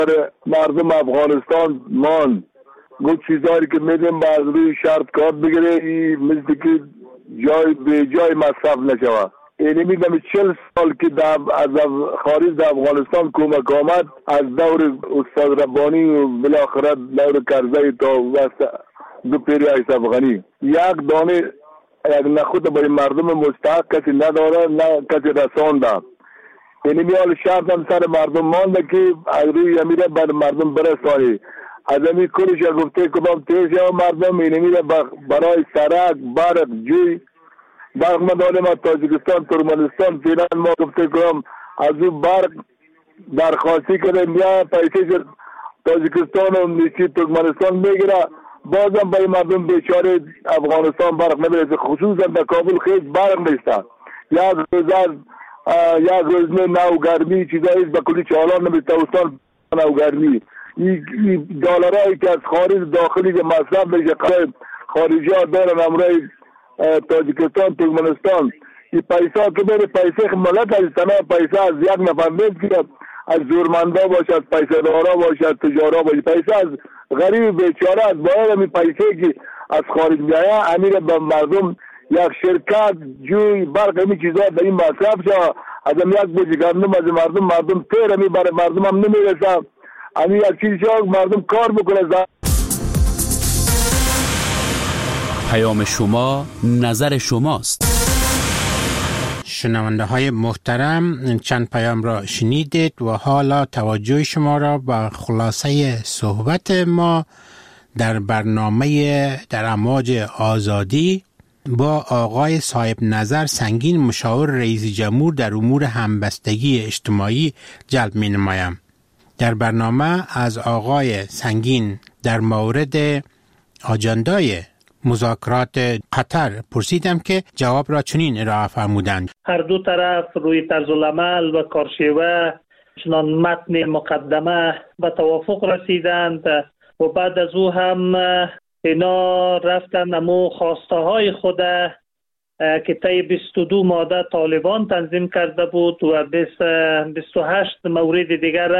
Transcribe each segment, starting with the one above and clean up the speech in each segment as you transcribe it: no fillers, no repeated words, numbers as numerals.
مردم افغانستان مان گفت چیزایی که میدیم باز روی شرط کار بگیره مثل که جای به جای مصرف نشود. اینی میگم 40 سال که از خارج در افغانستان کمک آمد از دور استاد ربانی و بالاخره دور کرزی تا وسط دو پیری اشرف غنی یک دانه یک نخود با مردم مستحق کسی نداره نه کسی رسانده. اینی میال شرط هم سر مردم مانده که از روی امیره بر مردم برسانی. از امی کلش گفته کدام تیز یا مردم اینی میره برای سرک برق جوی برق مدارم از تاجیکستان ترکمنستان فیلن ما گفته کنم از اون برق درخواستی کردیم یا پیسه تاجیکستان و نیچی ترکمنستان میگیره بازم به مردم بیچاره افغانستان برق نمیرسه. خصوصا در کابل خیلی برق نیسته. یک روز نو گرمی چیزایی به کلی چالان نمیسته استان نو گرمی این دلارایی که از خارج داخلی که مصرف میشه خارجی ها دارن امروی تاجیکستان ترکمنستان این پیسه که بره پیسه ملت از تنها پیسه از یک نفر نیست که از زورمندا باشه از پیسه دارا باشه از تجارا باشه پیسه از غریب بیچاره از باید همین پیسه که از خارج میایه امیر به مردم یک شرکت جوی برق همین چیزا در این مصرف شد از هم یک بوجه گندم از مردم تیر همی برای مردم هم نمیرسه همین یک چیز شد مردم کار بکنه. پیام شما نظر شماست. شنونده های محترم چند پیام را شنیدید و حالا توجه شما را به خلاصه صحبت ما در برنامه در امواج آزادی با آقای صاحب نظر سنگین مشاور رئیس جمهور در امور همبستگی اجتماعی جلب می نمایم. در برنامه از آقای سنگین در مورد آجندای مذاکرات قطر پرسیدم که جواب را چنین ارائه فرمودند: هر دو طرف روی طرز العمل و کارشیوه چنان متن مقدمه به توافق رسیدند و بعد از او هم اینا رفتن امو خواسته های خود که طی 22 ماده طالبان تنظیم کرده بود و 28 مورد دیگر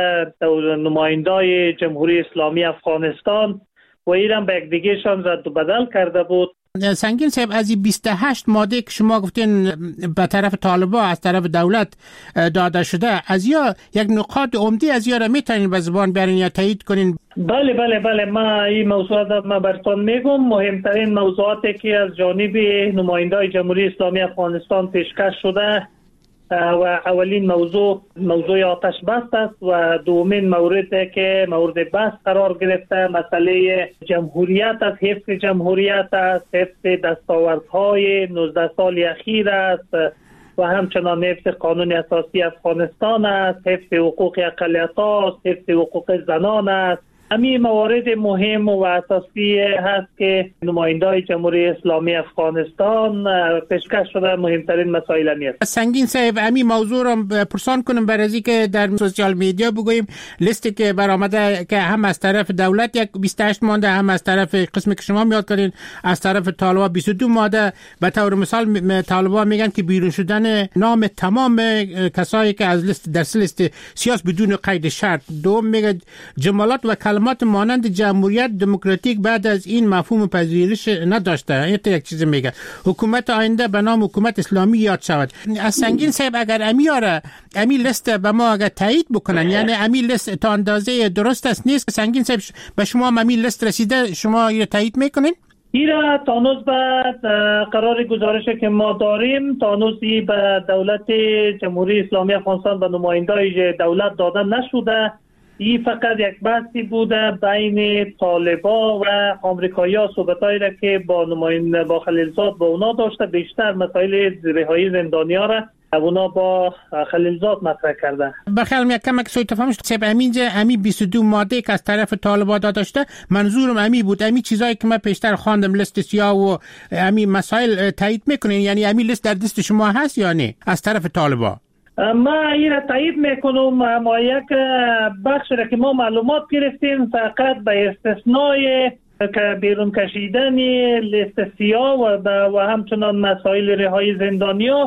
نمایندای جمهوری اسلامی افغانستان و ایران به یک دیگهشان رد و بدل کرده بود. سنگین صاحب از این 28 ماده که شما گفتین به طرف طالبان از طرف دولت داده شده از یا یک نقاط عمده از یا را میتونین به زبان بیارین یا تایید کنین؟ بله ما این موضوعات ما براتون میگم. مهمترین موضوعاتی که از جانب نمایندای جمهوری اسلامی افغانستان پیشکش شده و اولین موضوع آتش بس است و دومین موردی که مورد بحث قرار گرفته مسئله جمهوریت است، حفظ جمهوریت است، حفظ دستاوردهای 19 سال اخیر است و همچنان حفظ قانون اساسی افغانستان است، حفظ حقوق اقلیت‌ها است، حفظ حقوق زنان است. همین موارد مهم و اساسی هست که نمایندای جمهوری اسلامی افغانستان پیشکش شده. مهمترین مسائل است. سنگین صاحب همین موضوع را پرسان کنم برای از اینکه در سوشال میدیا بگوییم لیستی که برآمده که هم از طرف دولت یک 28 ماده هم از طرف قسمی که شما میاد کردین از طرف طالبان 22 ماده. به طور مثال طالبان میگن که بیرون شدن نام تمام کسایی که از لیست سیاسی بدون قید شرط. دوم میگه جملات و کلمات مانند جمهوریت دموکراتیک بعد از این مفهوم پذیرش نداشته. یک چیز میگه حکومت آینده به نام حکومت اسلامی یاد شود. از سنگین صاحب اگر امی لیست به ما اگر تایید بکنن یعنی امی لیست تا اندازه درست است نیست، سنگین صاحب به شما امی لیست رسیده شما اینو تایید میکنین؟ ایرا تانوز بعد قرار گزارشی که ما داریم تانوزی به دولت جمهوری اسلامی افغانستان و نمایندای دولت داده نشده. این فقط یک بحثی بوده بین طالبا و آمریکایی‌ها، صحبتایی را که با خلیلزاد با اونا داشته. بیشتر مسائل رهایی زندانی‌ها را اونا با خلیلزاد مطرح کرده. بخیرم یک کمک سوی تفاهم شد سب امی 22 ماده که از طرف طالبا داشته منظورم امی بود. امی چیزایی که من پیشتر خواندم لیست سیاه و امی مسائل تایید میکنین یعنی امی لیست در دست شما هست یا نه از طرف طالبا؟ ما این را تایید میکنم. ما یک بخش را که ما معلومات گرفتیم فقط به استثنای که بیرون کشیدن لیست سیاه و همچنان مسائل رهایی زندانی‌ها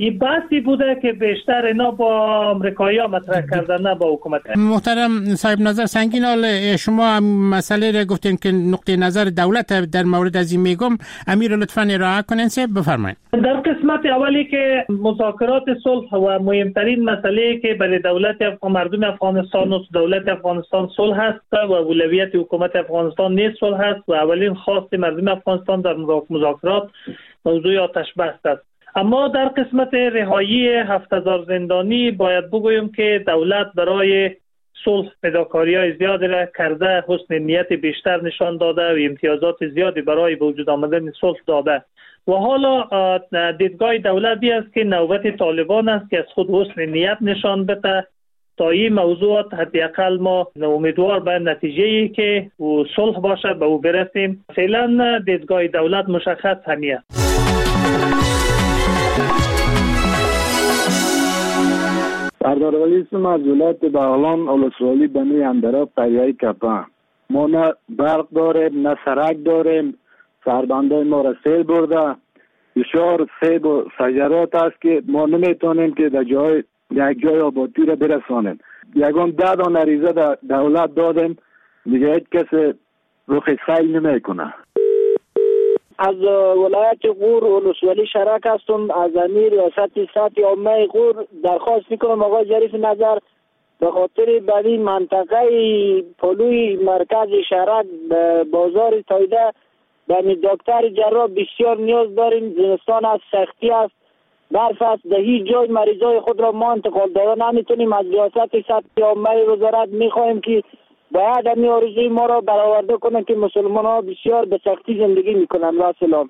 این بحثی بوده که بیشتر اینا با امریکایی‌ها مطرح کردن، نه با حکومت. محترم صاحب نظر سنگین، شما مسئله را گفتین که نقطه نظر دولت در مورد از این میگم، امیر لطفاً ارائه کنین. بفرمایید. در قسمت اولی که مذاکرات صلح و مهمترین مسئله که برای مردم افغانستان و دولت افغانستان صلح است و اولویت حکومت افغانستان نیز صلح است و اولین خواست مردم افغانستان در مذاکرات موضوع آتش بس است. اما در قسمت رهایی 7000 زندانی باید بگویم که دولت برای صلح فداکاری‌های زیادی را کرده، حسن نیت بیشتر نشان داده و امتیازات زیادی برای به وجود آمدن صلح داده و حالا دیدگاه دولتی است که نوبت طالبان است که از خود حسن نیت نشان بده تا این موضوعات حداقل ما امیدوار به نتیجه‌ای که صلح باشه به او برسیم. فعلا دیدگاه دولت مشخص همیه. سردار ولی اسم از ولایت بغلان اولسوالی بنی اندراب قریه کپا. ما نه برق داریم نه سرک داریم. سربندای ما را سیل برده. بسیار سیب و شجرات است که ما نمیتونیم که در یک جای آبادی را برسانیم. یکم 10 دانه ریزه دولت دادیم، دیگه هیچ کسی رخ خیل نمیکنه. از ولایت غور اولسوالی شرک هستم. از امیر ریاست سطح عامه غور درخواست میکنم آقای ظریف نظر به خاطر بدی منطقه پلوی مرکز شرک بازار تایده به دکتر جراح بسیار نیاز داریم. زمستان از سختی است، برف است، در هیچ جای مریضای خود را ما انتقال دادن نمیتونیم. از ریاست سطح عامه وزارت میخواهیم که باید همی آرزوی ما را برآورده کنند که مسلمان ها بسیار به سختی زندگی میکنند. و سلام.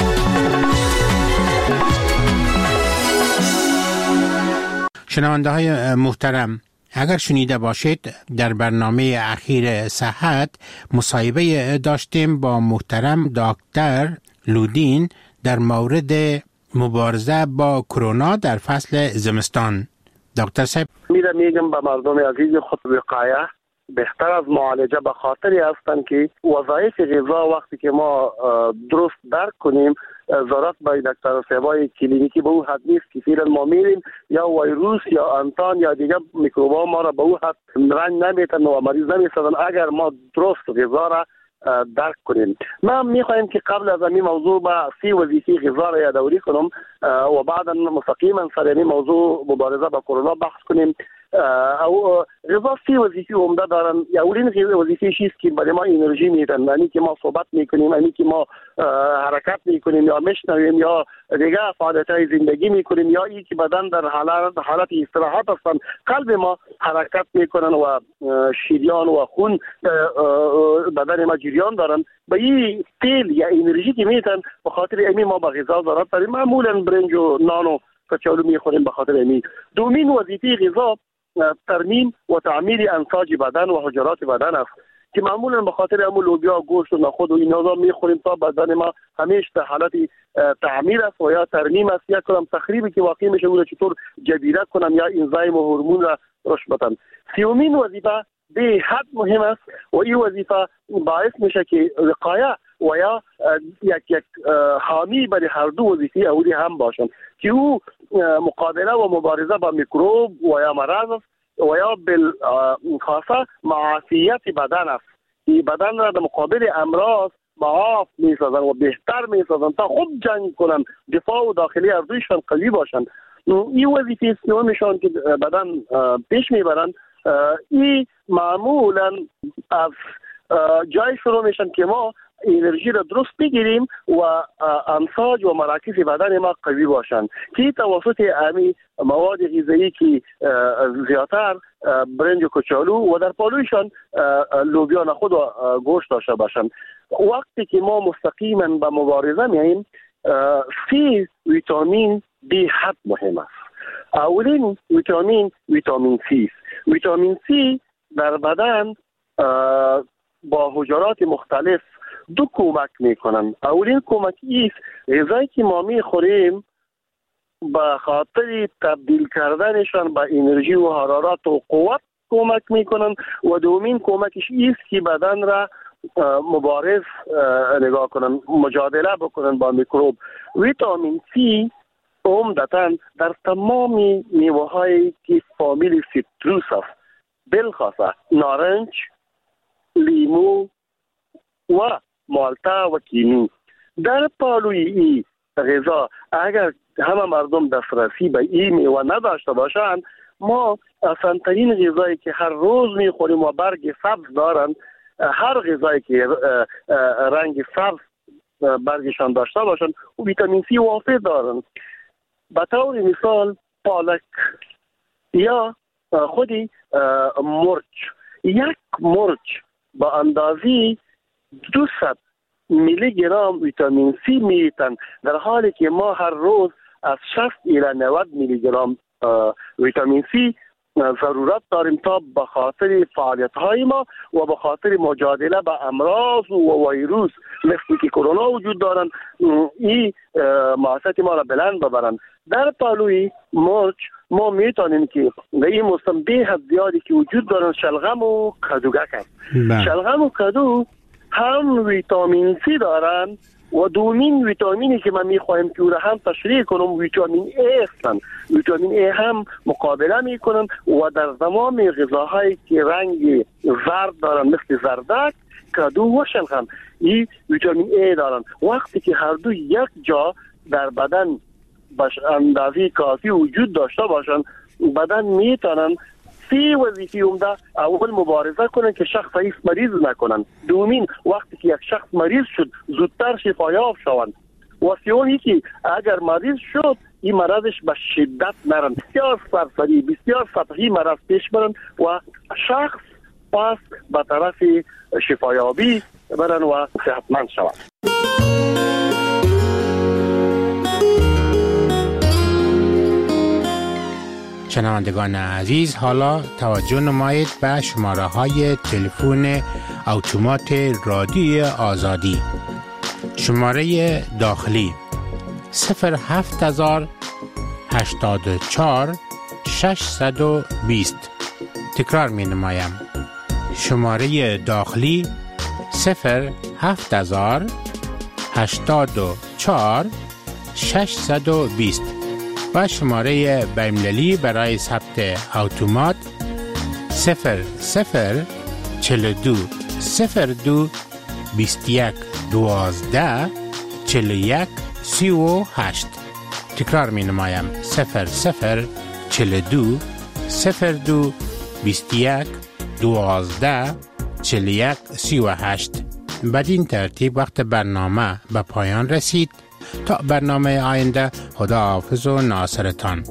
شنونده های محترم، اگر شنیده باشید در برنامه اخیر صحت مصاحبه داشتیم با محترم دکتر لودین در مورد مبارزه با کرونا در فصل زمستان. دکتر صاحب میگم به مردم عزیز خود وقایه بهتر از معالجه به خاطری هستند که وظایف غذا وقتی که ما درست درک کنیم ضرورت به دکتر صاحبای کلینیکی به او حد نیست که فعلا ما میریم یا ویروس یا انتان یا دیگه میکروبا ما را به او حد رنج نمیتن و مریض نمیسازن اگر ما درست غذا را درک کنیم. ما میخوایم که قبل از این موضوع با 3 وظیفه غذا را یادآوری کنم و بعدا مستقیما سر این موضوع مبارزه با کرونا بحث کنیم. او غذا 3 وظیفه عمده دارن. اولین وظیفه چیست که برای ما انرژی میدن، یعنی که ما صحبت میکنیم، یعنی که ما حرکت میکنیم یا میشنویم یا دیگه فعالیت‌های زندگی میکنیم یا ای که بدن در حالت استراحت هستن، قلب ما حرکت میکنن و شریان و خون بدن ما جریان دارن. به این تیل یا انرژی که میتن به خاطر امی ما با غذا ضرورت داریم. معمولا برنج و نان و کچالو میخوریم به خاطر امی. دومین وظیفه غذا ترمیم و تعمیر انساج بدن و حجرات بدن است که معمولا به خاطر همون لوبیا، گوشت و نخود و اینا میخوریم تا بدن ما همیشه در حالت تعمیر است و یا ترمیم است. یا کلام تخریبی که واقع میشه اون چطور جبیره کنن یا انزایم و هورمون را رشد بدن. سومین وظیفه به حد مهم است و این وظیفه باعث میشه که وقایه و یا یک حامی برای هر دو وظیفه اولی هم باشن که او مقابله و مبارزه با میکروب و یا مرض است و یا بالخاصه معافیت بدن است. این بدن را در مقابل امراض معاف میسازن و بهتر میسازن تا خود جنگ کنن، دفاع و داخلی اردویشان قوی باشن. این وظیفه سومشان که بدن پیش میبرن این معمولا از جای شروع میشن که ما انرژی را درست بگیریم و انساج و مراکز بدن ما قوی باشند که توسط امی مواد غذایی که زیادتر برنج و کچالو و در پالویشان لوبیا، نخود و گوشت داشته باشند. وقتی که ما مستقیما به مبارزه میاییم 3 ویتامین به حد مهم است. اولین ویتامین سی. ویتامین سی در بدن با حجرات مختلف 2 کمک میکنن. اولین کمک است غذایی که ما میخوریم به خاطر تبدیل کردنشان به انرژی و حرارت و قوت کمک میکنن و دومین کمکش است که بدن را مبارز نگاه کنن، مجادله بکنن با میکروب. ویتامین سی عمدتاً در تمام میوه‌هایی که فامیل سیتروس است، بالخاصه نارنج، لیمو و مالتا و کینو. در پالوی این غذا اگر همه مردم دسترسی به این میوه نداشته باشند، ما آسان‌ترین غذایی که هر روز میخوریم و برگ سبز دارند، هر غذایی که رنگ سبز برگشان داشته باشند و ویتامین سی وافر دارند. به طور مثال پالک یا خودی مرچ، یک مرچ با اندازی 200 میلی گرم ویتامین سی میتن، در حالی که ما هر روز از 60 الی 90 میلی گرم ویتامین سی ضرورت داریم تا به خاطر فعالیت های ما و به خاطر مجادله با امراض و ویروس مثل که کرونا وجود دارند، این معافیت ما را بلند ببرند. در پالوی مرچ ما میتونیم که در این موسم به حد زیادی که وجود دارند شلغم و کدوگک است. شلغم و کدو هم ویتامین سی دارند و دومین ویتامینی که من میخوایم که او را هم تشریح کنم ویتامین ای هستند. ویتامین ای هم مقابله میکنن و در تمام غذاهایی که رنگ زرد دارن مثل زردک، کدو و شلغم این ویتامین ای دارن. وقتی که هر دو یک جا در بدن باش اندازه کافی وجود داشته باشن، بدن میتونن سی وظیفه عمده اول مبارزه کنن که شخص مریض نکنن، دومین وقتی که یک شخص مریض شد زودتر شفایاب شوند و سیومی که اگر مریض شد این مرضش به شدت نرن، بسیار سرسری بسیار سطحی مرض پیش برن و شخص پس به طرف شفایابی برن و صحتمند شوند. شنوندگان عزیز، حالا توجه نمایید به شماره های تلفن اتومات رادیوی آزادی. شماره داخلی 07084 620. تکرار می نمایم. شماره داخلی 07084 620 و شماره بین‌المللی برای ثبت اتومات 0042 02 21 12 41 38. تکرار می نمایم 0042 02 21 12 41 38. بدین ترتیب وقت برنامه به پایان رسید. تا برنامه آینده، خداحافظ و ناصرتان.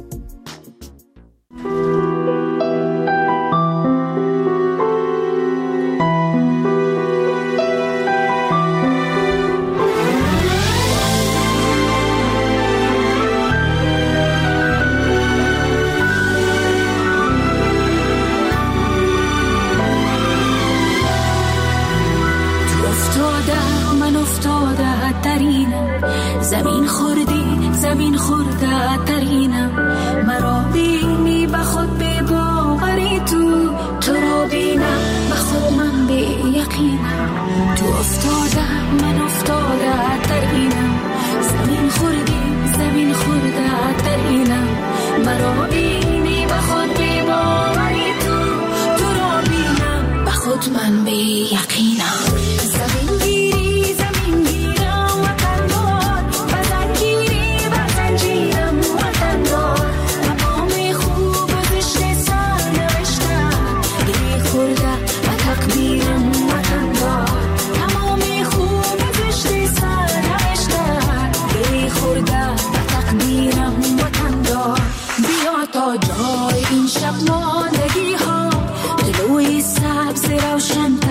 زمین خورده ترینم، مرا بینی به خود به باوری تو را بینم به خود من به یقینم. تو افتاده من افتاده ترینم، زمین خورده ترینم، مرا بینی به خود به باوری تو را بینم به خود من به یقینم. جای این شب ماندگی ها، دلوی سبز روشن